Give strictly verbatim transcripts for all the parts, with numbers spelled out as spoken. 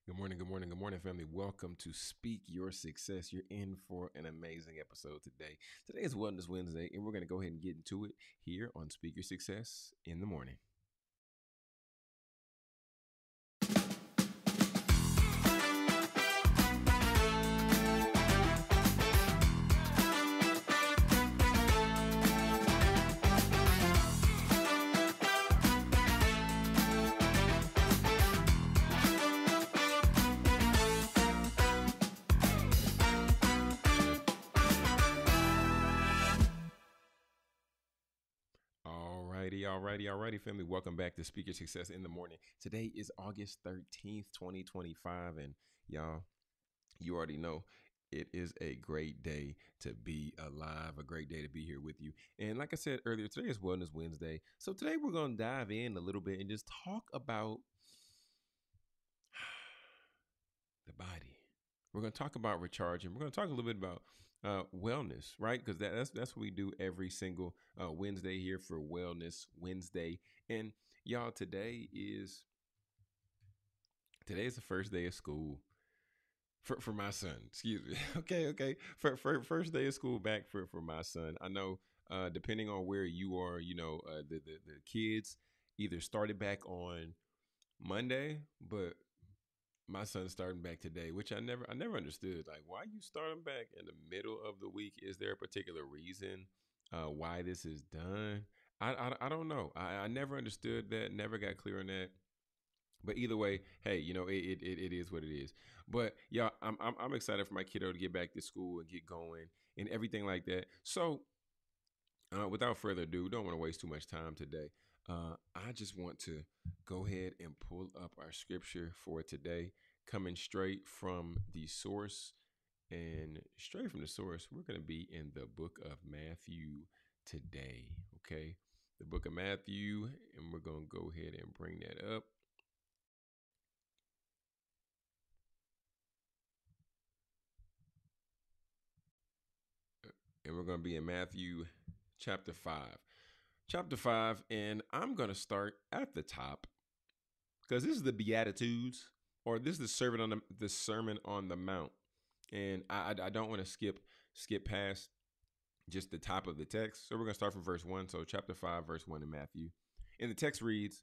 Good morning, good morning, good morning, family. Welcome to Speak Your Success. You're in for an amazing episode today. Today is Wellness Wednesday, and we're going to go ahead and get into it here on Speak Your Success in the morning. Alrighty, alrighty, alrighty, family. Welcome back to Speak Your Success in the morning. Today is August thirteenth, twenty twenty-five, and y'all, you already know it is a great day to be alive, a great day to be here with you. And like I said earlier, today is Wellness Wednesday. So today we're going to dive in a little bit and just talk about the body. We're going to talk about recharging. We're going to talk a little bit about uh, wellness, right? Because that, that's that's what we do every single uh, Wednesday here for Wellness Wednesday. And y'all, today is today is the first day of school for for my son. Excuse me. okay, okay. For, for first day of school back for for my son. I know, uh, depending on where you are, you know, uh, the, the the kids either started back on Monday, but my son's starting back today, which I never I never understood. Like, why you starting back in the middle of the week? Is there a particular reason uh, why this is done? I, I I don't know. I, I never understood that. Never got clear on that. But either way, hey, you know, it it, it, it is what it is. But yeah, I'm, I'm I'm excited for my kiddo to get back to school and get going and everything like that. So uh, without further ado, don't want to waste too much time today. Uh, I just want to go ahead and pull up our scripture for today, coming straight from the source. And straight from the source, we're going to be in the book of Matthew today. Okay. The book of Matthew. And we're going to go ahead and bring that up. And we're going to be in Matthew chapter five. Chapter five. And I'm going to start at the top because this is the Beatitudes, or this is the sermon on the, the Sermon on the Mount. And I, I, I don't want to skip skip past just the top of the text. So we're going to start from verse one. So chapter five, verse one in Matthew. And the text reads,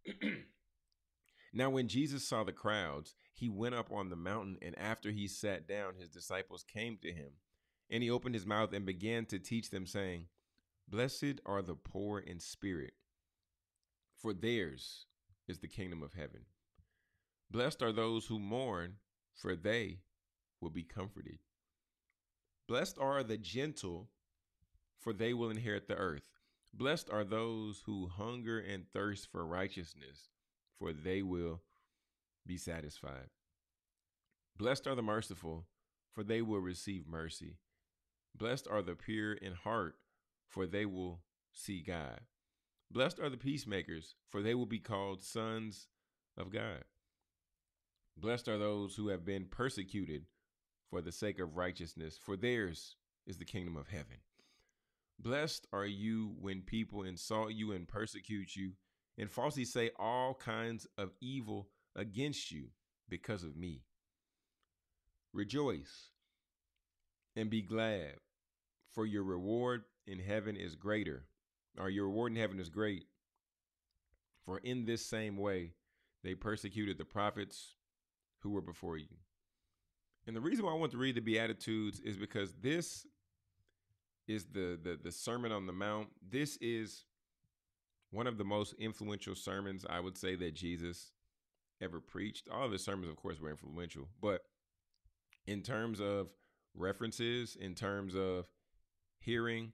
Now when Jesus saw the crowds, he went up on the mountain, and after he sat down, his disciples came to him. And he opened his mouth and began to teach them, saying, Blessed are the poor in spirit, for theirs is the kingdom of heaven. Blessed are those who mourn, for they will be comforted. Blessed are the gentle, for they will inherit the earth. Blessed are those who hunger and thirst for righteousness, for they will be satisfied. Blessed are the merciful, for they will receive mercy. Blessed are the pure in heart, for they will see God. Blessed are the peacemakers, for they will be called sons of God. Blessed are those who have been persecuted for the sake of righteousness, for theirs is the kingdom of heaven. Blessed are you when people insult you and persecute you and falsely say all kinds of evil against you because of me. Rejoice and be glad, for your reward in heaven is greater, or your reward in heaven is great. For in this same way they persecuted the prophets who were before you. And the reason why I want to read the Beatitudes is because this is the, the, the Sermon on the Mount. This is one of the most influential sermons, I would say, that Jesus ever preached. All of his sermons, of course, were influential. But in terms of references, in terms of hearing,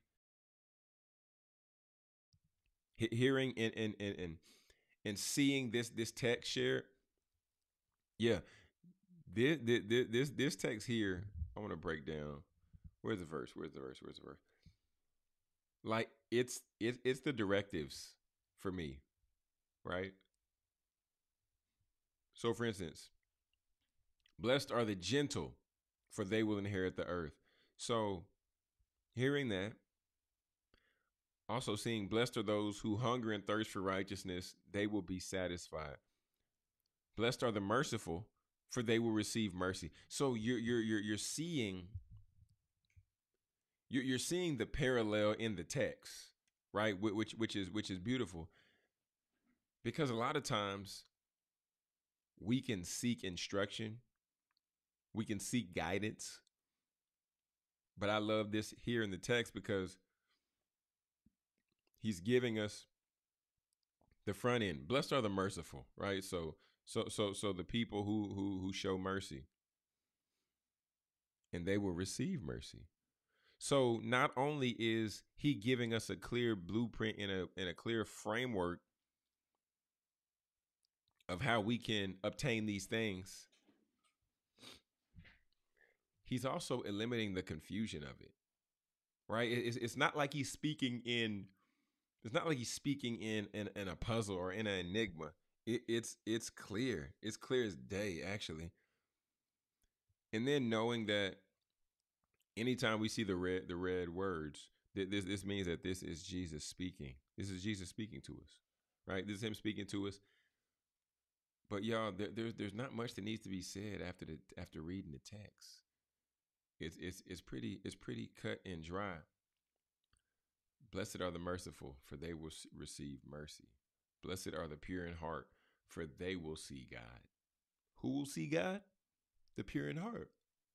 he- hearing and, and, and, and, and seeing this, this text shared, yeah, this, this, this, this text here, I want to break down. Where's the verse? Where's the verse? Where's the verse? Like, it's, it's, it's the directives for me, right? So, for instance, blessed are the gentle, for they will inherit the earth. So, hearing that, also seeing blessed are those who hunger and thirst for righteousness, they will be satisfied. Blessed are the merciful, for they will receive mercy. So you're you're you're you're seeing you're, you're seeing the parallel in the text, right? Which which is which is beautiful, because a lot of times we can seek instruction, we can seek guidance, but I love this here in the text because he's giving us the front end. Blessed are the merciful, right? So so so so the people who who who show mercy, and they will receive mercy. So not only is he giving us a clear blueprint and a and a clear framework of how we can obtain these things, he's also eliminating the confusion of it, right? It's, it's not like he's speaking in, it's not like he's speaking in in, in a puzzle or in an enigma. It, it's it's clear. It's clear as day, actually. And then knowing that anytime we see the red the red words, th- this this means that this is Jesus speaking. This is Jesus speaking to us, right? This is him speaking to us. But y'all, there, there's there's not much that needs to be said after the after reading the text. It's it's it's pretty it's pretty cut and dry. Blessed are the merciful, for they will receive mercy. Blessed are the pure in heart, for they will see God. Who will see God? The pure in heart.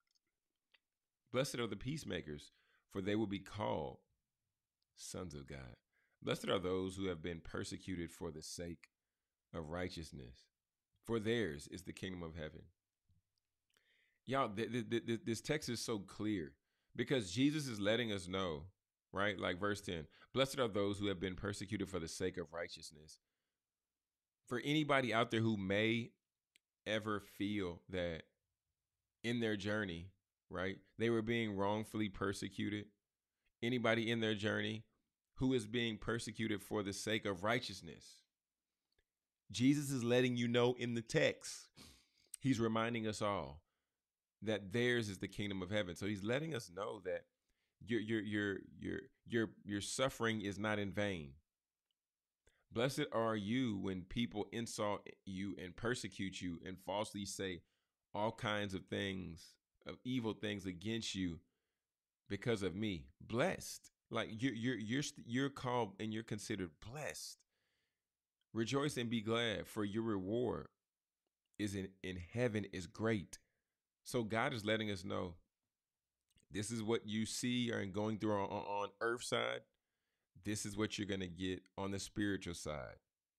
Blessed are the peacemakers, for they will be called sons of God. Blessed are those who have been persecuted for the sake of righteousness, for theirs is the kingdom of heaven. Y'all, th- th- th- this text is so clear because Jesus is letting us know, right? Like verse ten, blessed are those who have been persecuted for the sake of righteousness. For anybody out there who may ever feel that in their journey, right, they were being wrongfully persecuted, anybody in their journey who is being persecuted for the sake of righteousness, Jesus is letting you know in the text, he's reminding us all that theirs is the kingdom of heaven. So he's letting us know that your your your your your your suffering is not in vain. Blessed are you when people insult you and persecute you and falsely say all kinds of things, of evil things against you because of me. Blessed. Like you're you're you're you're called and you're considered blessed. Rejoice and be glad, for your reward is in, in heaven is great. So God is letting us know this is what you see and going through on, on earth side. This is what you're going to get on the spiritual side.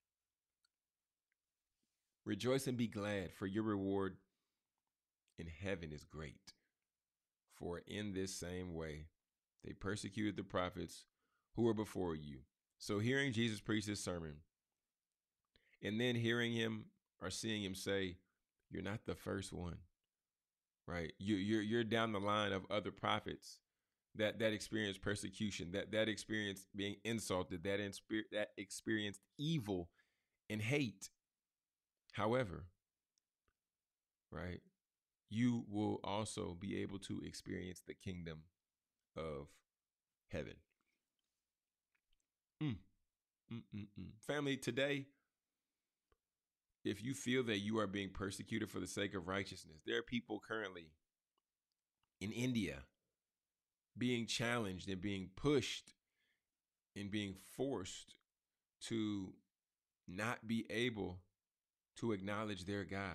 Rejoice and be glad, for your reward in heaven is great. For in this same way, they persecuted the prophets who were before you. So hearing Jesus preach this sermon and then hearing him or seeing him say, you're not the first one, right? You, you're, you're down the line of other prophets that, that experienced persecution, that, that experienced being insulted, that, inspe- that experienced evil and hate. However, right, you will also be able to experience the kingdom of heaven. Mm, mm, mm, mm. Family, today, if you feel that you are being persecuted for the sake of righteousness, there are people currently in India being challenged and being pushed and being forced to not be able to acknowledge their God,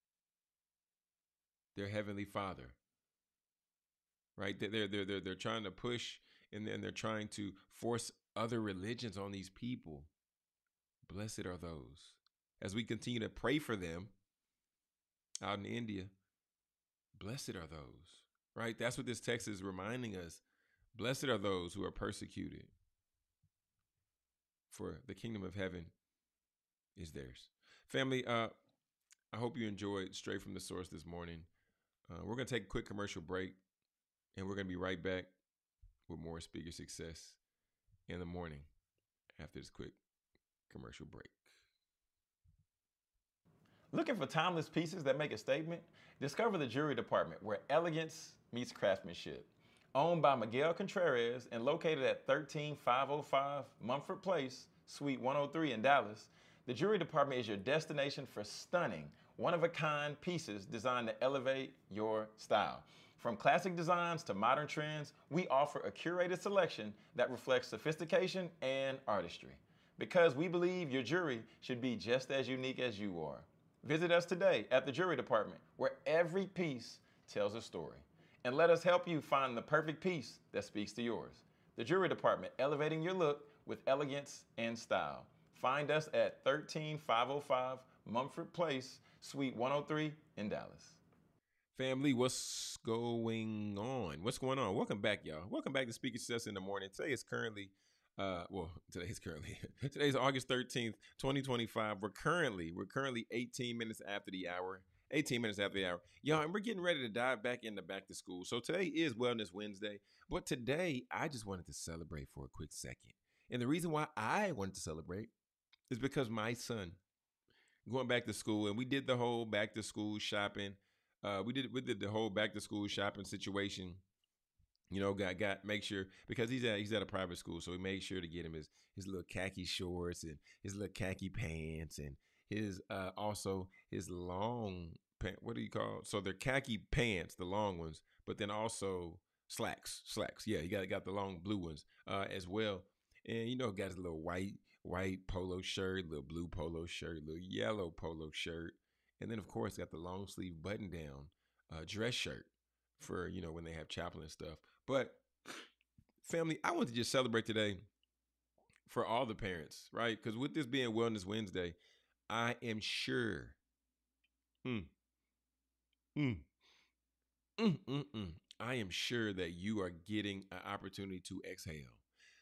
their heavenly Father, right? They're, they're, they're, they're trying to push and then they're trying to force other religions on these people. Blessed are those. As we continue to pray for them out in India, blessed are those, right? That's what this text is reminding us. Blessed are those who are persecuted, for the kingdom of heaven is theirs. Family, uh, I hope you enjoyed Straight from the Source this morning. Uh, we're going to take a quick commercial break, and we're going to be right back with more Speaker Success in the morning after this quick commercial break. Looking for timeless pieces that make a statement? Discover the Jewelry Department, where elegance meets craftsmanship. Owned by Miguel Contreras and located at thirteen five oh five Mumford Place, Suite one oh three in Dallas, the Jewelry Department is your destination for stunning one-of-a-kind pieces designed to elevate your style. From classic designs to modern trends, we offer a curated selection that reflects sophistication and artistry. Because we believe your jewelry should be just as unique as you are. Visit us today at the Jewelry Department, where every piece tells a story. And let us help you find the perfect piece that speaks to yours. The Jewelry Department, elevating your look with elegance and style. Find us at thirteen five oh five Mumford Place, Suite one oh three in Dallas. Family, what's going on? What's going on? Welcome back, y'all. Welcome back to Speaker Success in the Morning. Today is currently, uh, well, today is currently, today's August thirteenth, twenty twenty-five. We're currently, we're currently eighteen minutes after the hour. eighteen minutes after the hour. Y'all, and we're getting ready to dive back into back to school. So today is Wellness Wednesday. But today, I just wanted to celebrate for a quick second. And the reason why I wanted to celebrate is because my son going back to school, and we did the whole back to school shopping. Uh, we did we did the whole back to school shopping situation. You know, got got make sure, because he's at he's at a private school, so we made sure to get him his his little khaki shorts and his little khaki pants and his uh also his long pant. What do you call it? So they're khaki pants, the long ones, but then also slacks, slacks. Yeah, he got got the long blue ones uh as well. And you know, got his little white white polo shirt, little blue polo shirt, little yellow polo shirt, and then of course got the long sleeve button down uh, dress shirt for, you know, when they have chapel and stuff. But family, I want to just celebrate today for all the parents, right? Because with this being Wellness Wednesday, I am sure, mm, mm, mm, mm, mm, I am sure that you are getting an opportunity to exhale.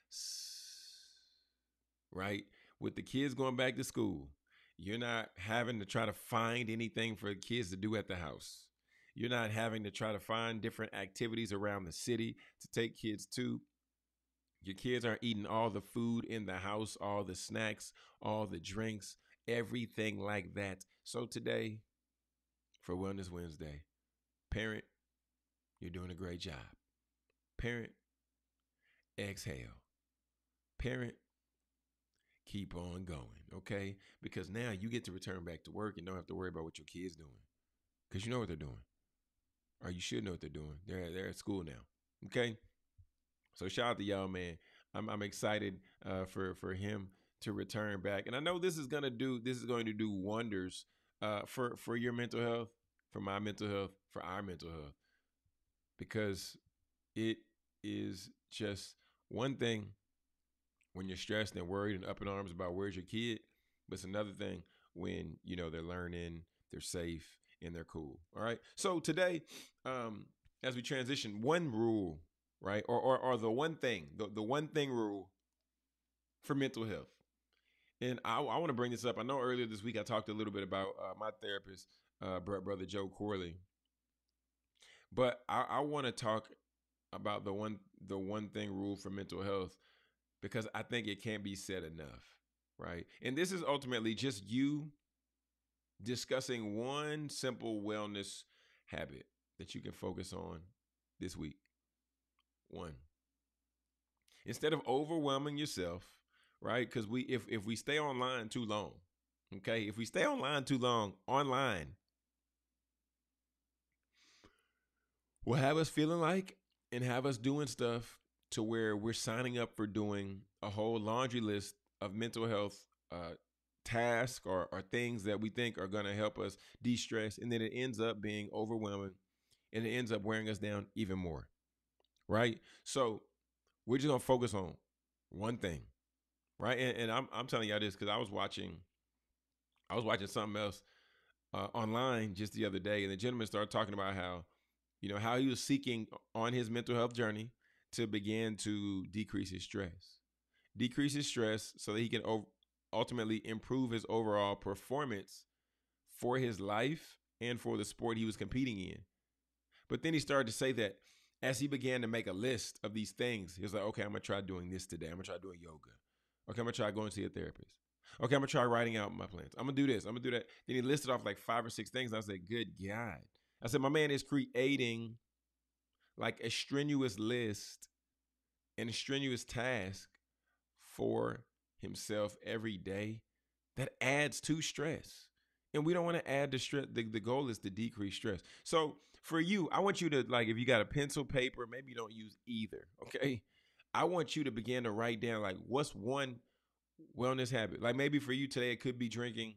Right? With the kids going back to school, you're not having to try to find anything for the kids to do at the house. You're not having to try to find different activities around the city to take kids to. Your kids aren't eating all the food in the house, all the snacks, all the drinks, everything like that. So today, for Wellness Wednesday, parent, you're doing a great job. Parent, exhale. Parent, keep on going, okay? Because now you get to return back to work and don't have to worry about what your kids doing, because you know what they're doing, or you should know what they're doing. They're they're at school now, okay? So shout out to y'all, man. I'm I'm excited uh, for for him to return back, and I know this is gonna do this is going to do wonders uh, for for your mental health, for my mental health, for our mental health, because it is just one thing when you're stressed and worried and up in arms about where's your kid, but it's another thing when, you know, they're learning, they're safe, and they're cool. All right. So today, um, as we transition, one rule, right, or or, or the one thing, the, the one thing rule for mental health. And I, I want to bring this up. I know earlier this week I talked a little bit about uh, my therapist, uh, brother Joe Corley, but I, I want to talk about the one the one thing rule for mental health, because I think it can't be said enough, right? And this is ultimately just you discussing one simple wellness habit that you can focus on this week. One. Instead of overwhelming yourself, right? Because we if if we stay online too long, okay? If we stay online too long, online, will have us feeling like and have us doing stuff to where we're signing up for doing a whole laundry list of mental health uh, tasks or, or things that we think are going to help us de-stress. And then it ends up being overwhelming and it ends up wearing us down even more. Right. So we're just going to focus on one thing. Right. And, and I'm, I'm telling y'all this because I was watching I was watching something else uh, online just the other day. And the gentleman started talking about how, you know, how he was seeking on his mental health journey to begin to decrease his stress, decrease his stress so that he can o- ultimately improve his overall performance for his life and for the sport he was competing in. But then he started to say that as he began to make a list of these things, he was like, okay, I'm going to try doing this today. I'm going to try doing yoga. Okay, I'm going to try going to see a therapist. Okay, I'm going to try writing out my plans. I'm going to do this. I'm going to do that. Then he listed off like five or six things. And I said, good God. I said, my man is creating like a strenuous list and a strenuous task for himself every day that adds to stress. And we don't want to add the stress. The, the goal is to decrease stress. So for you, I want you to, like, if you got a pencil, paper, maybe you don't use either. Okay. I want you to begin to write down, like, what's one wellness habit? Like, maybe for you today, it could be drinking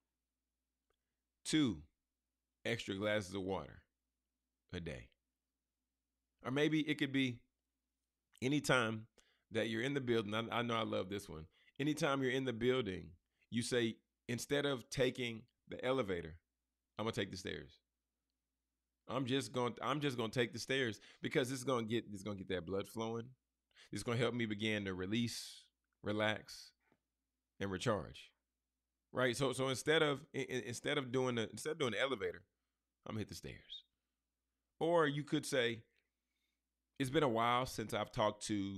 two extra glasses of water a day. Or maybe it could be anytime that you're in the building. I, I know I love this one. Anytime you're in the building, you say, instead of taking the elevator, I'm gonna take the stairs. I'm just going. I'm just gonna take the stairs because it's gonna get. It's gonna get that blood flowing. It's gonna help me begin to release, relax, and recharge. Right. So so instead of instead of doing the instead of doing the elevator, I'm gonna hit the stairs. Or you could say, it's been a while since I've talked to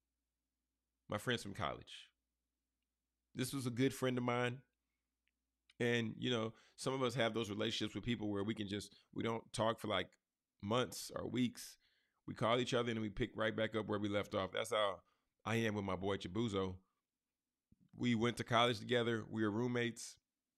my friends from college. This was a good friend of mine. And, you know, some of us have those relationships with people where we can just, we don't talk for like months or weeks. We call each other and we pick right back up where we left off. That's how I am with my boy Chibuzo. We went to college together. We were roommates.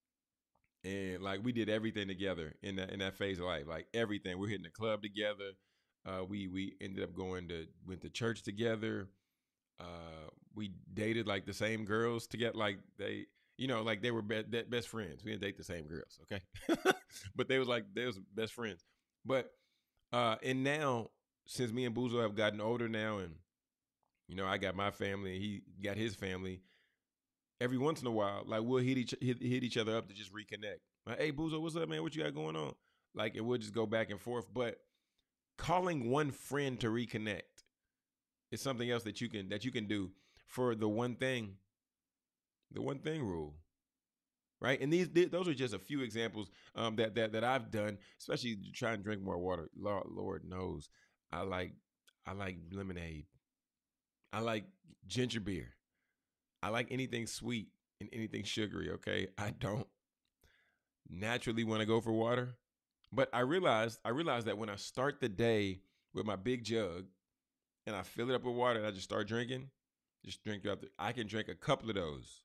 And like we did everything together in that in that phase of life. Like everything. We're hitting the club together. Uh, we we ended up going to went to church together. Uh, we dated like the same girls to get like they you know like they were be- best friends. We didn't date the same girls, okay? But they was like they was best friends. But uh, and now since me and Buzo have gotten older now, and you know I got my family and he got his family. Every once in a while, like we'll hit each hit, hit each other up to just reconnect. Like, hey, Buzo, what's up, man? What you got going on? Like, and we'll just go back and forth. But calling one friend to reconnect is something else that you can that you can do for the one thing, the one thing rule, right? And these those are just a few examples um, that that that I've done. Especially to try and drink more water. Lord, Lord knows, I like I like lemonade. I like ginger beer. I like anything sweet and anything sugary, okay? I don't naturally want to go for water. But I realized I realized that when I start the day with my big jug and I fill it up with water and I just start drinking, just drink throughout the, I can drink a couple of those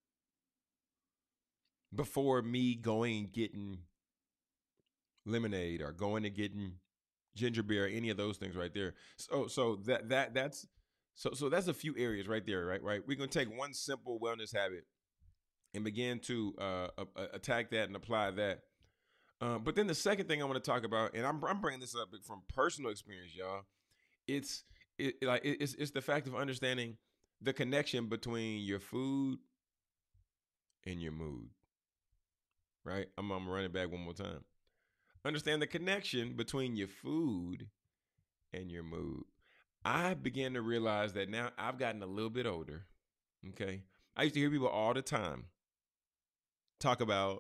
before me going and getting lemonade or going and getting ginger beer or any of those things right there. So so that that that's so so that's a few areas right there, right? Right. We're gonna take one simple wellness habit and begin to uh, uh, attack that and apply that. Uh, but then the second thing I want to talk about, and I'm I'm bringing this up from personal experience, y'all. It's it, like it's it's the fact of understanding the connection between your food and your mood. Right? I'm I'm running back one more time. Understand the connection between your food and your mood. I began to realize that now I've gotten a little bit older. Okay. I used to hear people all the time talk about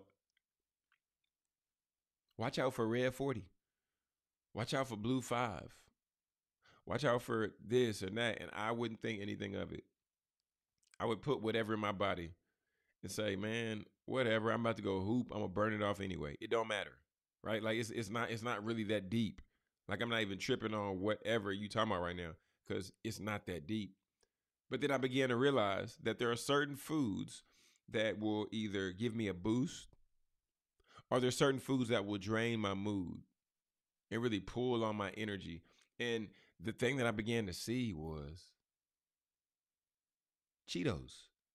watch out for red forty. Watch out for blue five. Watch out for this and that. And I wouldn't think anything of it. I would put whatever in my body and say, man, whatever. I'm about to go hoop. I'm gonna burn it off anyway. It don't matter. Right? Like it's it's not it's not really that deep. Like I'm not even tripping on whatever you talking about right now, because it's not that deep. But then I began to realize that there are certain foods that will either give me a boost, or there's certain foods that will drain my mood and really pull on my energy. And the thing that I began to see was Cheetos.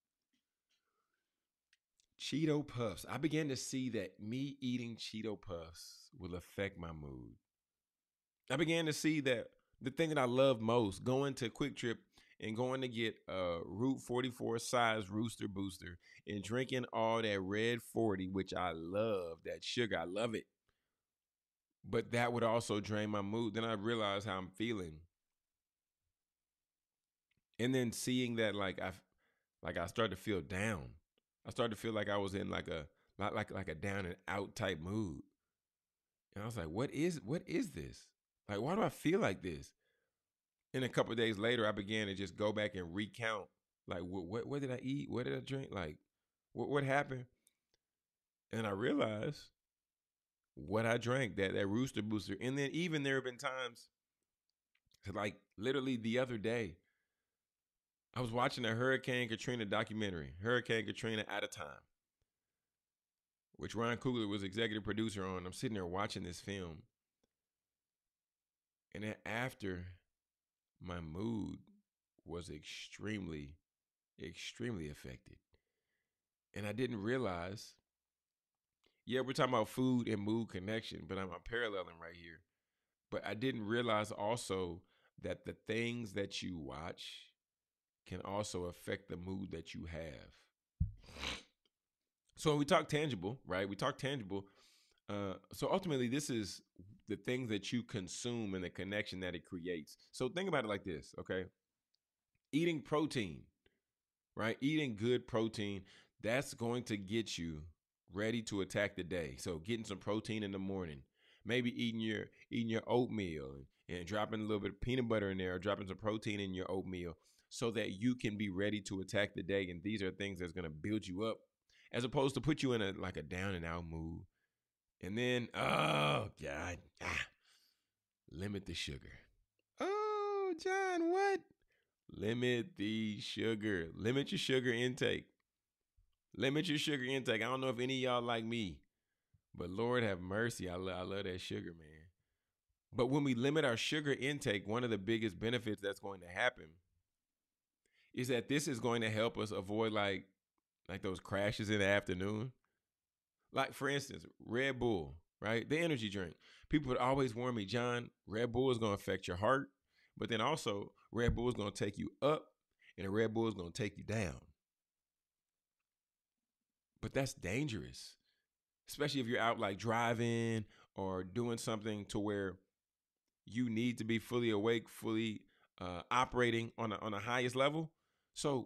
Cheeto Puffs. I began to see that me eating Cheeto Puffs will affect my mood. I began to see that the thing that I love most, going to Quick Trip and going to get a Route forty-four size Rooster Booster and drinking all that Red forty, which I love, that sugar, I love it. But that would also drain my mood. Then I realized how I'm feeling. And then seeing that, like I, like I started to feel down. I started to feel like I was in like a not like like a down and out type mood. And I was like, what is what is this? Like, why do I feel like this? And a couple of days later, I began to just go back and recount, like, what what, what did I eat? What did I drink? Like, what what happened? And I realized what I drank, that that Rooster Booster. And then even there have been times, like literally the other day, I was watching a Hurricane Katrina documentary, Hurricane Katrina at a Time. which Ryan Coogler was executive producer on. I'm sitting there watching this film. And then after, my mood was extremely, extremely affected. And I didn't realize, yeah, we're talking about food and mood connection, but I'm, I'm paralleling right here. But I didn't realize also that the things that you watch can also affect the mood that you have. So when we talk tangible, right? We talk tangible. Uh, so ultimately, this is the things that you consume and the connection that it creates. So think about it like this, okay? Eating protein, right? Eating good protein, that's going to get you ready to attack the day. So getting some protein in the morning, maybe eating your eating your oatmeal and, and dropping a little bit of peanut butter in there, or dropping some protein in your oatmeal so that you can be ready to attack the day. And these are things that's going to build you up as opposed to put you in a like a down and out mood. And then, oh God, ah, limit the sugar. Oh, John, what? Limit the sugar. Limit your sugar intake. Limit your sugar intake. I don't know if any of y'all like me, but Lord have mercy. I, lo- I love that sugar, man. But when we limit our sugar intake, one of the biggest benefits that's going to happen is that this is going to help us avoid like like those crashes in the afternoon. Like, for instance, Red Bull, right? The energy drink. People would always warn me, John, Red Bull is going to affect your heart, but then also Red Bull is going to take you up and Red Bull is going to take you down. But that's dangerous, especially if you're out like driving or doing something to where you need to be fully awake, fully uh, operating on a, on the highest level. So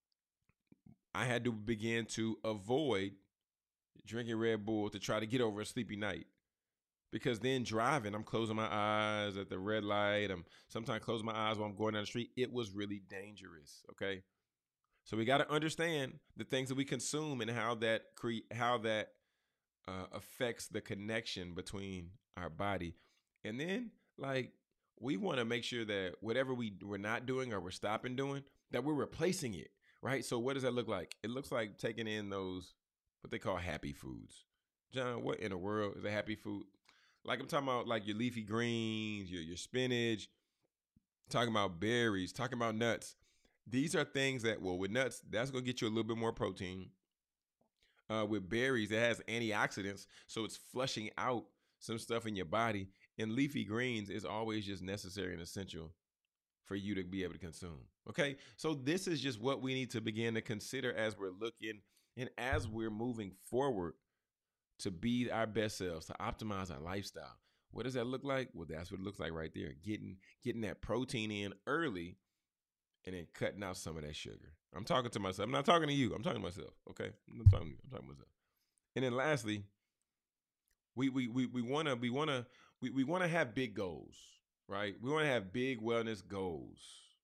I had to begin to avoid drinking Red Bull to try to get over a sleepy night. Because then driving, I'm closing my eyes at the red light. I'm sometimes closing my eyes while I'm going down the street. It was really dangerous. Okay. So we got to understand the things that we consume and how that create how that uh, affects the connection between our body. And then like we want to make sure that whatever we we're not doing or we're stopping doing, that we're replacing it. Right. So what does that look like? It looks like taking in those what they call happy foods. John, what in the world is a happy food? Like I'm talking about like your leafy greens, your your spinach, talking about berries, talking about nuts. These are things that, well, with nuts, that's gonna get you a little bit more protein. Uh, with berries, it has antioxidants, so it's flushing out some stuff in your body. And leafy greens is always just necessary and essential for you to be able to consume. Okay, so this is just what we need to begin to consider as we're looking and as we're moving forward to be our best selves, to optimize our lifestyle. What does that look like? Well, that's what it looks like right there. Getting getting that protein in early and then cutting out some of that sugar. I'm talking to myself. I'm not talking to you. I'm talking to myself. Okay? I'm not talking to you. I'm talking to myself. And then lastly, we we we we wanna we wanna we, we wanna have big goals, right? We wanna have big wellness goals.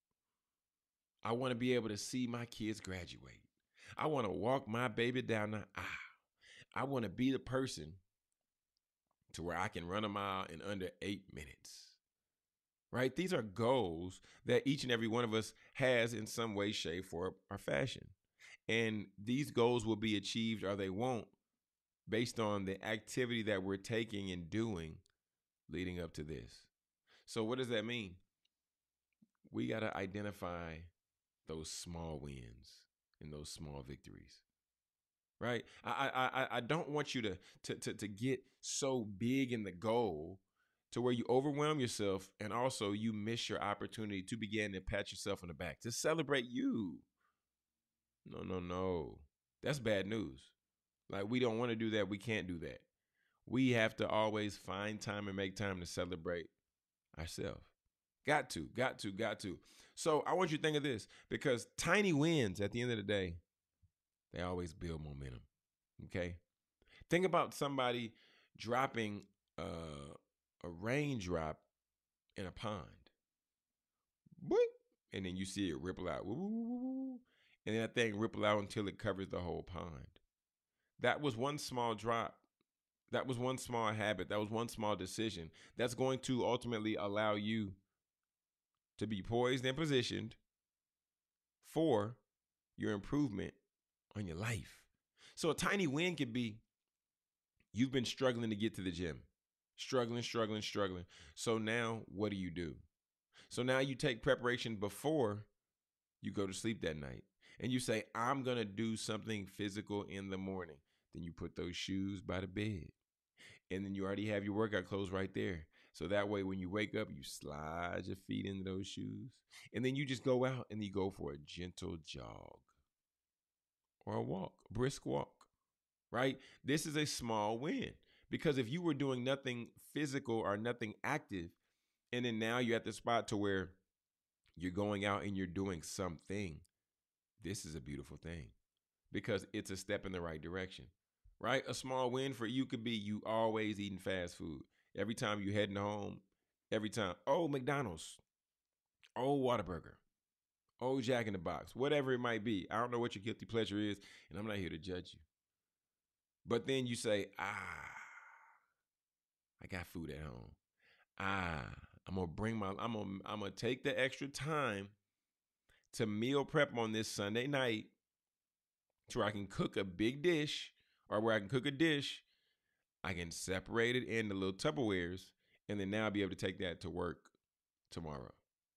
I want to be able to see my kids graduate. I want to walk my baby down the aisle. I want to be the person to where I can run a mile in under eight minutes, right? These are goals that each and every one of us has in some way, shape, or, or fashion. And these goals will be achieved or they won't based on the activity that we're taking and doing leading up to this. So what does that mean? We got to identify those small wins and those small victories. Right. I, I I don't want you to, to to to get so big in the goal to where you overwhelm yourself and also you miss your opportunity to begin to pat yourself on the back, to celebrate you. No, no, no. That's bad news. Like we don't want to do that. We can't do that. We have to always find time and make time to celebrate ourselves. Got to, got to, got to. So I want you to think of this because tiny wins at the end of the day, they always build momentum. Okay. Think about somebody dropping uh, a raindrop in a pond. Boing, and then you see it ripple out. Woo, woo, woo, woo, and then that thing ripple out until it covers the whole pond. That was one small drop. That was one small habit. That was one small decision. That's going to ultimately allow you to be poised and positioned for your improvement on your life. So a tiny win could be You've been struggling to get to the gym, struggling, struggling, struggling. So now what do you do? So now you take preparation before you go to sleep that night and you say, I'm going to do something physical in the morning. Then you put those shoes by the bed and then you already have your workout clothes right there. So that way, when you wake up, you slide your feet into those shoes and then you just go out and you go for a gentle jog or a walk, brisk walk, right? This is a small win because if you were doing nothing physical or nothing active, and then now you're at the spot to where you're going out and you're doing something, this is a beautiful thing because it's a step in the right direction, right? A small win for you could be you always eating fast food. Every time you heading home, every time, oh, McDonald's, oh, Whataburger, oh, Jack in the Box, whatever it might be. I don't know what your guilty pleasure is, and I'm not here to judge you. But then you say, ah, I got food at home. Ah, I'm gonna bring my, I'm gonna, I'm gonna take the extra time to meal prep on this Sunday night to where I can cook a big dish or where I can cook a dish. I can separate it in the little Tupperwares and then now I'll be able to take that to work tomorrow.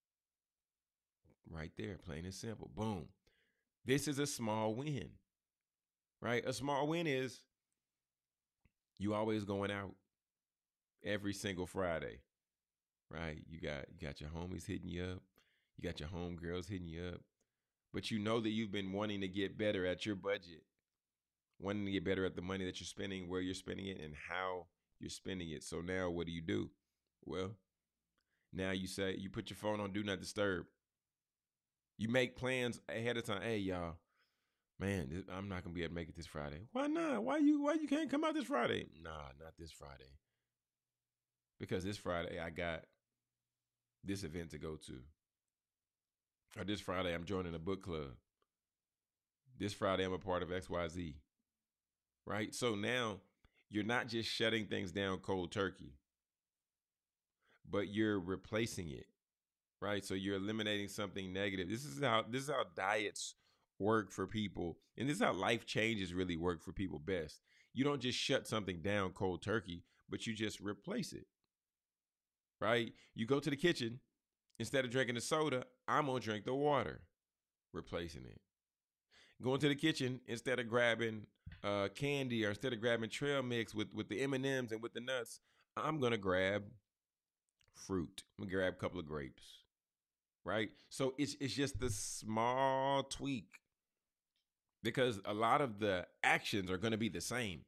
Right there, plain and simple. Boom. This is a small win, right? A small win is you always going out every single Friday, right? You got you got your homies hitting you up. You got your homegirls hitting you up. But you know that you've been wanting to get better at your budget, wanting to get better at the money that you're spending, where you're spending it, and how you're spending it. So now what do you do? Well, now you say, you put your phone on Do Not Disturb. You make plans ahead of time. Hey, y'all, man, this, I'm not going to be able to make it this Friday. Why not? Why you Why you can't come out this Friday? Nah, not this Friday. Because this Friday I got this event to go to. Or this Friday I'm joining a book club. This Friday I'm a part of X Y Z. Right? So now you're not just shutting things down cold turkey, but you're replacing it. Right? So you're eliminating something negative. This is how this is how diets work for people. And this is how life changes really work for people best. You don't just shut something down cold turkey, but you just replace it. Right? You go to the kitchen, instead of drinking the soda, I'm going to drink the water, replacing it. Going to the kitchen, instead of grabbing uh, candy or instead of grabbing trail mix with, with the M and M's and with the nuts, I'm going to grab fruit. I'm going to grab a couple of grapes, right? So it's, it's just the small tweak because a lot of the actions are going to be the same,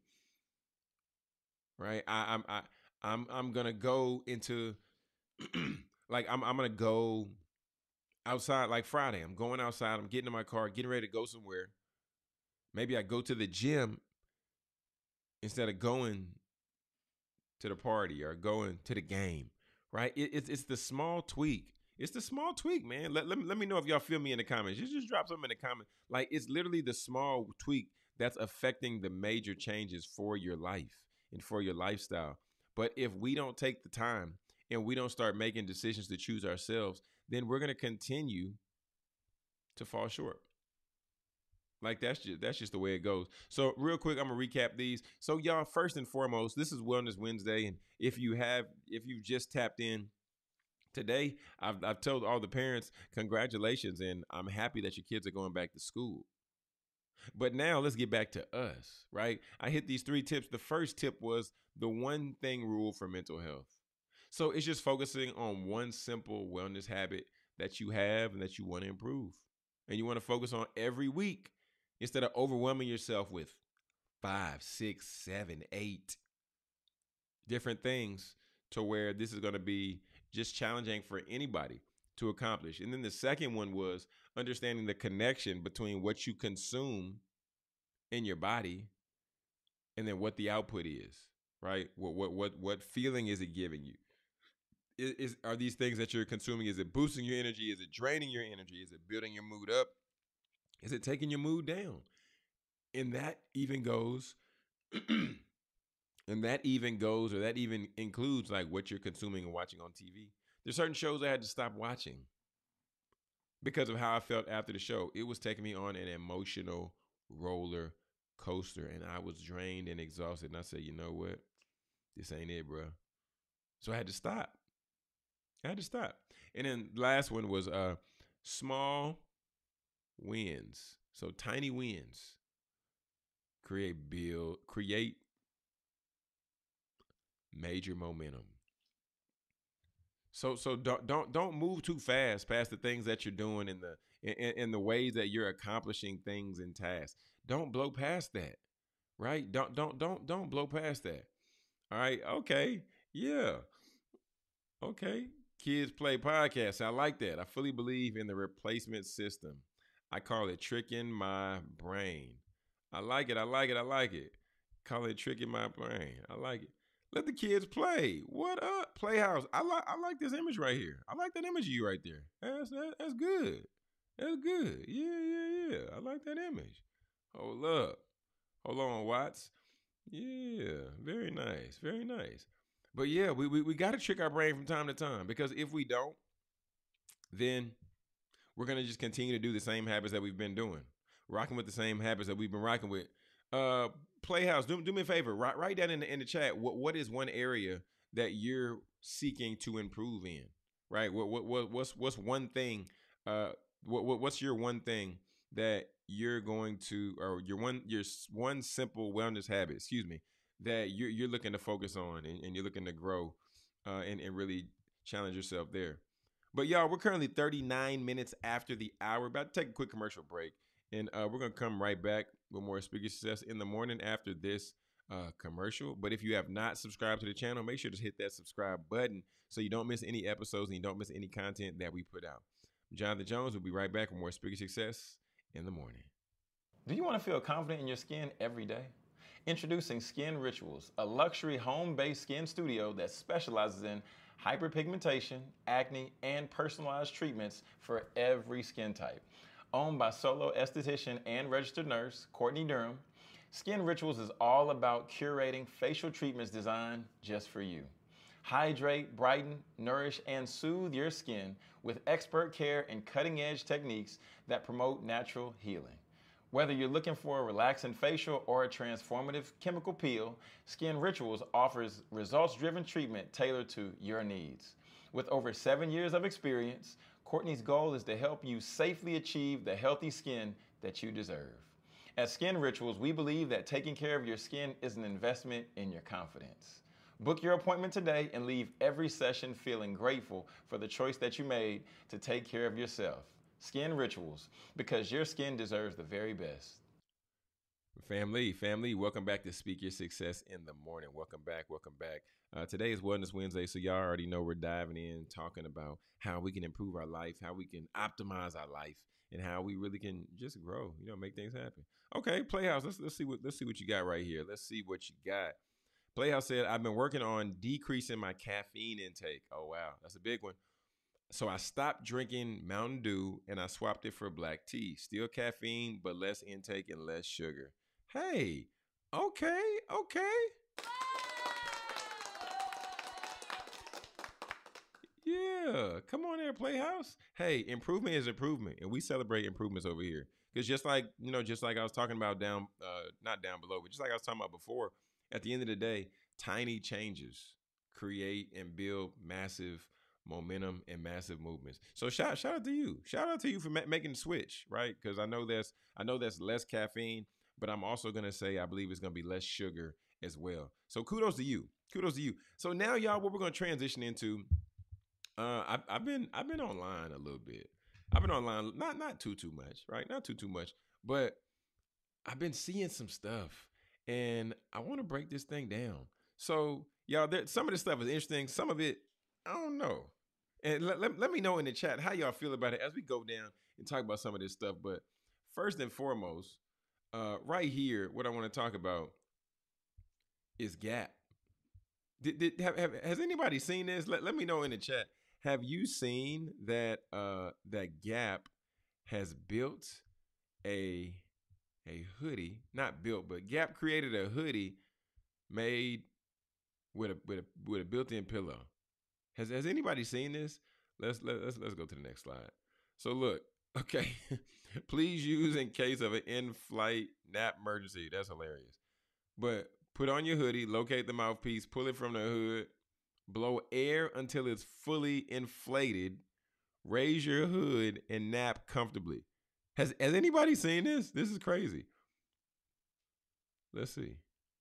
right? I, I'm, I, I'm, I'm going to go into... like I'm I'm gonna go outside like Friday. I'm going outside. I'm getting in my car, getting ready to go somewhere. Maybe I go to the gym instead of going to the party or going to the game, right? It, it's it's the small tweak. It's the small tweak, man. Let, let, me, let me know if y'all feel me in the comments. Just, just drop something in the comments. Like, it's literally the small tweak that's affecting the major changes for your life and for your lifestyle. But if we don't take the time and we don't start making decisions to choose ourselves, then we're going to continue to fall short. Like, that's just that's just the way it goes. So real quick, I'm gonna recap these. So y'all, first and foremost, this is Wellness Wednesday, and if you have, if you've just tapped in today, I've I've told all the parents, congratulations, and I'm happy that your kids are going back to school. But now let's get back to us, right? I hit these three tips. The first tip was the one thing rule for mental health. So it's just focusing on one simple wellness habit that you have and that you want to improve. And you want to focus on every week instead of overwhelming yourself with five, six, seven, eight different things to where this is going to be just challenging for anybody to accomplish. And then the second one was understanding the connection between what you consume in your body and then what the output is, right? What what what what feeling is it giving you? Is, is are these things that you're consuming, is it boosting your energy? Is it draining your energy? Is it building your mood up? Is it taking your mood down? And that even goes and that even goes or that even includes like what you're consuming and watching on T V. There's certain shows I had to stop watching because of how I felt after the show. It was taking me on an emotional roller coaster, and I was drained and exhausted. And I said, you know what? This ain't it, bro. So I had to stop. I had to stop. And then the last one was uh small wins. So tiny wins create build create major momentum. So so don't don't don't move too fast past the things that you're doing in the in, in the ways that you're accomplishing things and tasks. Don't blow past that, right? Don't don't don't don't blow past that. All right. Okay. Yeah. Okay. Kids play podcasts. I like that. I fully believe in the replacement system. I call it tricking my brain. I like it. I like it. I like it. Call it tricking my brain. I like it. Let the kids play. What up, Playhouse? I like. I like this image right here. I like that image of you right there. That's that, that's good. That's good. Yeah, yeah, yeah. I like that image. Hold up. Hold on, Watts. Yeah, very nice. Very nice. But yeah, we we, we got to trick our brain from time to time, because if we don't, then we're gonna just continue to do the same habits that we've been doing, rocking with the same habits that we've been rocking with. Uh, Playhouse, do, do me a favor, write write down in the in the chat what what is one area that you're seeking to improve in, right? What what, what what's what's one thing? Uh, what, what what's your one thing that you're going to, or your one your one simple wellness habit, excuse me, that you're you're looking to focus on, and, and you're looking to grow, uh, and and really challenge yourself there. But y'all, we're currently thirty-nine minutes after the hour. About to take a quick commercial break, and uh, we're gonna come right back with more Speaker Success in the Morning after this uh, commercial. But if you have not subscribed to the channel, make sure to hit that subscribe button so you don't miss any episodes and you don't miss any content that we put out. I'm Jonathan Jones. We'll be right back with more Speaker Success in the Morning. Do you want to feel confident in your skin every day? Introducing Skin Rituals, a luxury home-based skin studio that specializes in hyperpigmentation, acne, and personalized treatments for every skin type. Owned by solo esthetician and registered nurse Courtney Durham, Skin Rituals is all about curating facial treatments designed just for you. Hydrate, brighten, nourish, and soothe your skin with expert care and cutting-edge techniques that promote natural healing. Whether you're looking for a relaxing facial or a transformative chemical peel, Skin Rituals offers results-driven treatment tailored to your needs. With over seven years of experience, Courtney's goal is to help you safely achieve the healthy skin that you deserve. At Skin Rituals, we believe that taking care of your skin is an investment in your confidence. Book your appointment today and leave every session feeling grateful for the choice that you made to take care of yourself. Skin Rituals, because your skin deserves the very best. Family, family, welcome back to Speak Your Success in the Morning. Welcome back, welcome back. Uh, today is Wellness Wednesday, so y'all already know we're diving in, talking about how we can improve our life, how we can optimize our life, and how we really can just grow, you know, make things happen. Okay, Playhouse, let's let's see what let's see what you got right here. Let's see what you got. Playhouse said, I've been working on decreasing my caffeine intake. Oh wow, that's a big one. So I stopped drinking Mountain Dew and I swapped it for black tea. Still caffeine, but less intake and less sugar. Hey, okay, okay. Yeah, come on there, Playhouse. Hey, improvement is improvement, and we celebrate improvements over here. Because just like, you know, just like I was talking about down, uh, not down below, but just like I was talking about before, at the end of the day, tiny changes create and build massive momentum and massive movements. So shout shout out to you. Shout out to you for ma- making the switch, right? Because I know that's I know that's less caffeine, but I'm also gonna say I believe it's gonna be less sugar as well. So kudos to you. Kudos to you. So now, y'all, what we're gonna transition into. Uh, I've, I've been I've been online a little bit. I've been online, not not too too much, right? Not too too much, but I've been seeing some stuff, and I want to break this thing down. So, y'all, there, some of this stuff is interesting. Some of it, I don't know. And let, let, let me know in the chat how y'all feel about it as we go down and talk about some of this stuff. But first and foremost, uh, right here, what I want to talk about is Gap. Did, did have, have, has anybody seen this? Let, let me know in the chat. Have you seen that uh, that Gap has built a a hoodie? Not built, but Gap created a hoodie made with a with a with a built-in pillow. Has has anybody seen this? Let's let, let's let's go to the next slide. So look, Okay. Please use in case of an in-flight nap emergency. That's hilarious. But put on your hoodie, locate the mouthpiece, pull it from the hood, blow air until it's fully inflated, raise your hood, and nap comfortably. Has has anybody seen this? This is crazy. Let's see.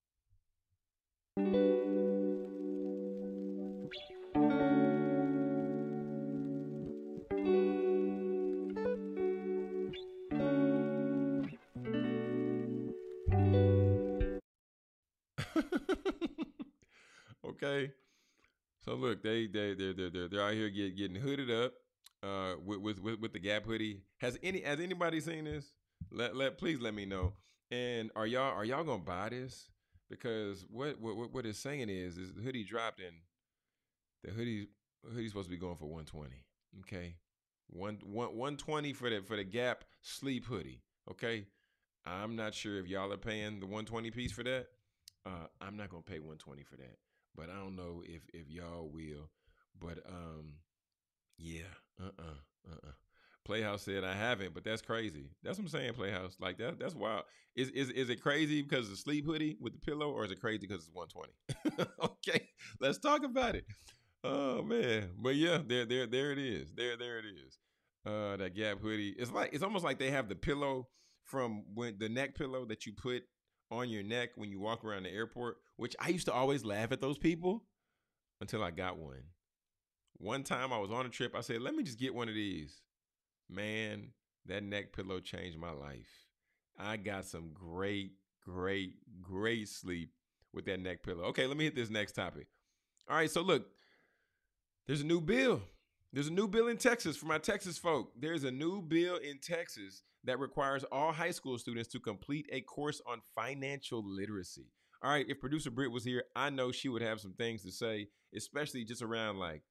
Okay. So look, they they they they they're, they're out here get, getting hooded up uh with, with with with the Gap hoodie. Has any has anybody seen this? Let let please let me know. And are y'all are y'all gonna buy this? Because what what what it's saying is is the hoodie dropped and the hoodie hoodie's supposed to be going for one twenty. Okay. One one one twenty for the for the Gap sleep hoodie. Okay. I'm not sure if y'all are paying the one twenty piece for that. Uh, I'm not gonna pay one twenty for that, but I don't know if if y'all will. But um, yeah, uh uh-uh, uh uh. Playhouse said I haven't, but that's crazy. That's what I'm saying. Playhouse, like that, that's wild. Is is is it crazy because of the sleep hoodie with the pillow, or is it crazy because it's one twenty? Okay, let's talk about it. Oh man, but yeah, there there there it is. There there it is. Uh, that Gap hoodie. It's like it's almost like they have the pillow from when the neck pillow that you put on your neck when you walk around the airport. Which I used to always laugh at those people until I got one. One time I was on a trip. I said, "Let me just get one of these." Man, that neck pillow changed my life. I got some great, great, great sleep with that neck pillow. Okay, let me hit this next topic. All right, so look, there's a new bill. There's a new bill in Texas for my Texas folk. There's a new bill in Texas that requires all high school students to complete a course on financial literacy. All right, if producer Britt was here, I know she would have some things to say, especially just around like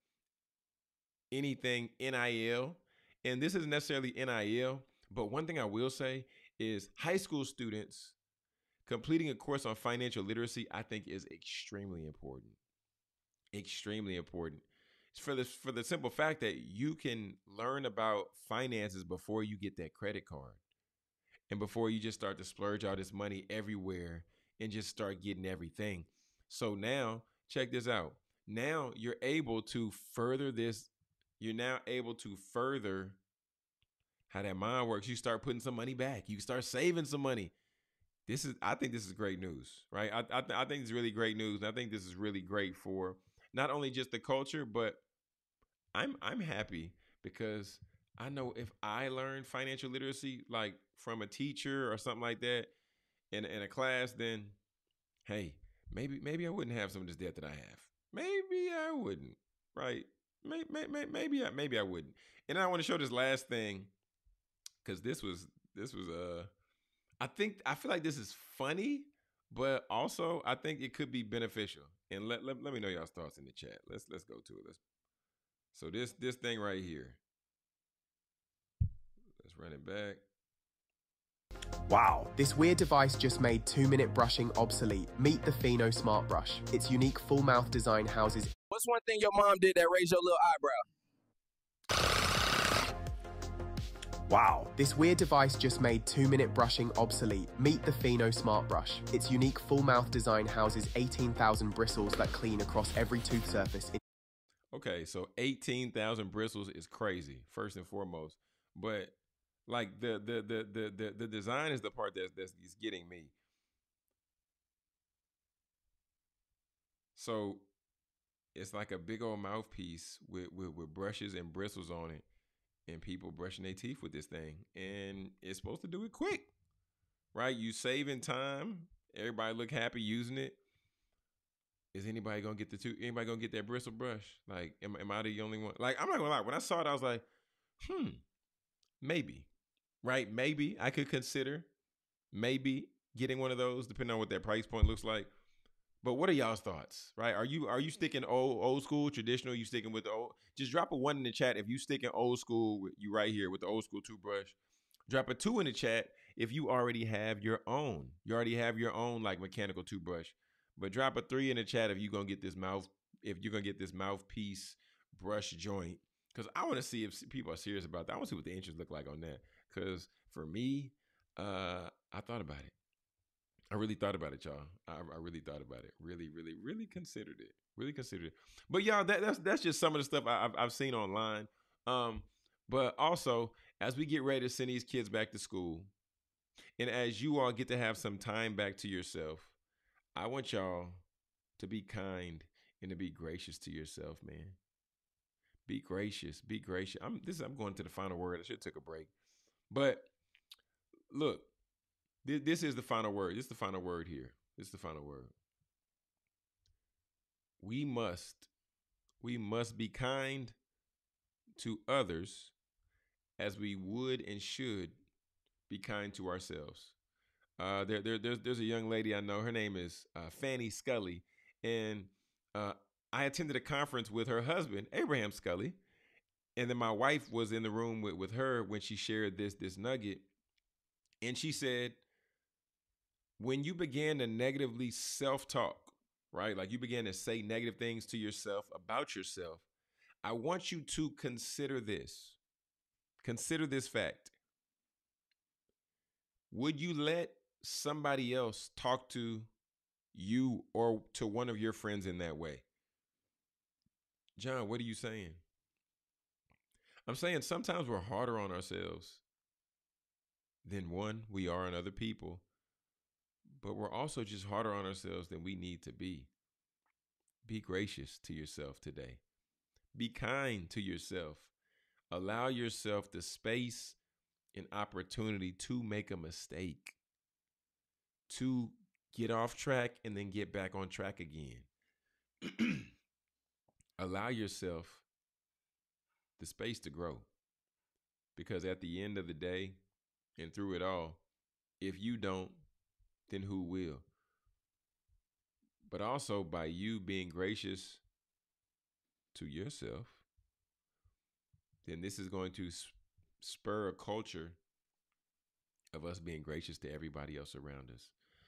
anything N I L. And this isn't necessarily N I L, but one thing I will say is high school students completing a course on financial literacy, I think is extremely important. Extremely important. It's for the for the simple fact that you can learn about finances before you get that credit card and before you just start to splurge all this money everywhere and just start getting everything. So now, check this out. Now you're able to further this. You're now able to further how that mind works. You start putting some money back. You start saving some money. This is, I think this is great news, right? I, I, I think it's really great news. And I think this is really great for not only just the culture, but I'm, I'm happy because I know if I learned financial literacy, like from a teacher or something like that in, in a class, then hey, maybe, maybe I wouldn't have some of this debt that I have. Maybe I wouldn't, right? Maybe, maybe, maybe I, maybe I wouldn't. And I want to show this last thing because this was, this was, uh, I think I feel like this is funny, but also I think it could be beneficial. And let, let, let me know y'all's thoughts in the chat. Let's let's go to it. Let's so this this thing right here. Let's run it back. Wow, this weird device just made two-minute brushing obsolete. Meet the Pheno Smart Brush. Its unique full-mouth design houses... What's one thing your mom did that raised your little eyebrow? Wow, this weird device just made two-minute brushing obsolete. Meet the Pheno Smart Brush. Its unique full-mouth design houses eighteen thousand bristles that clean across every tooth surface. In Okay, so eighteen thousand bristles is crazy, first and foremost. But like the the the the the, the design is the part that's that's getting me. So it's like a big old mouthpiece with, with, with brushes and bristles on it, and people brushing their teeth with this thing. And it's supposed to do it quick, right? You saving time. Everybody look happy using it. Is anybody gonna get the two? Anybody gonna get that bristle brush? Like, am, am I the only one? Like, I'm not gonna lie. When I saw it, I was like, hmm, maybe, right? Maybe I could consider maybe getting one of those, depending on what that price point looks like. But what are y'all's thoughts, right? Are you are you sticking old old school, traditional? You sticking with the old? Just drop a one in the chat if you sticking old school. With you right here with the old school toothbrush. Drop a two in the chat if you already have your own. You already have your own like mechanical toothbrush. But drop a three in the chat if you gonna get this mouth if you're gonna get this mouthpiece brush joint Because I want to see if people are serious about that. I want to see what the interest look like on that. Because for me, uh, I thought about it. I really thought about it, y'all. I, I really thought about it. Really, really, really considered it. Really considered it. But y'all, that, that's that's just some of the stuff I, I've I've seen online. Um, but also, as we get ready to send these kids back to school, and as you all get to have some time back to yourself, I want y'all to be kind and to be gracious to yourself, man. Be gracious. Be gracious. I'm this. I'm going to the final word. I should have took a break, but look, this, this is the final word. This is the final word here. This is the final word. We must, we must be kind to others as we would and should be kind to ourselves. Uh, there, there, there's, there's a young lady I know. Her name is uh, Fanny Scully, and uh, I attended a conference with her husband, Abraham Scully, and then my wife was in the room with, with her when she shared this this nugget, and she said, when you began to negatively self-talk, right, like you began to say negative things to yourself about yourself, I want you to consider this. Consider this fact. Would you let somebody else talk to you or to one of your friends in that way? John, what are you saying? I'm saying sometimes we're harder on ourselves than one, we are on other people, but we're also just harder on ourselves than we need to be. Be gracious to yourself today. Be kind to yourself. Allow yourself the space and opportunity to make a mistake, to get off track and then get back on track again. Allow yourself the space to grow, because at the end of the day and through it all, if you don't, then who will? But also by you being gracious to yourself, then this is going to spur a culture of us being gracious to everybody else around us.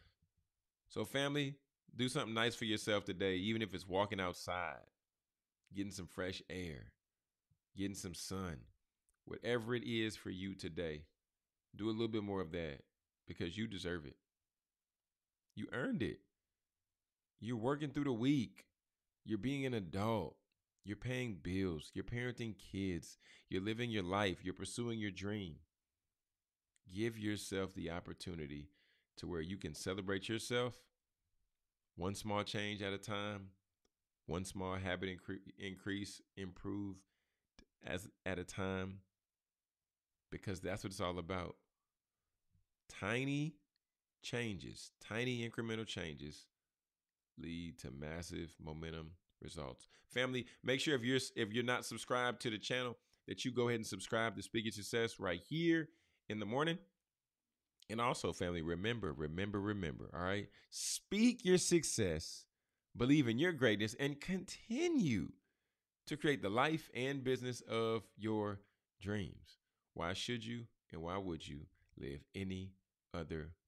So family, do something nice for yourself today, even if it's walking outside, getting some fresh air, getting some sun, whatever it is for you today. Do a little bit more of that because you deserve it. You earned it. You're working through the week. You're being an adult. You're paying bills. You're parenting kids. You're living your life. You're pursuing your dream. Give yourself the opportunity to where you can celebrate yourself one small change at a time, one small habit incre- increase, improve as at a time, because that's what it's all about. Tiny changes, tiny incremental changes lead to massive momentum results. Family, make sure if you're if you're not subscribed to the channel that you go ahead and subscribe to Speak Your Success right here in the morning. And also, family, remember, remember, remember, all right? Speak your success, believe in your greatness, and continue to create the life and business of your dreams. Why should you and why would you live any other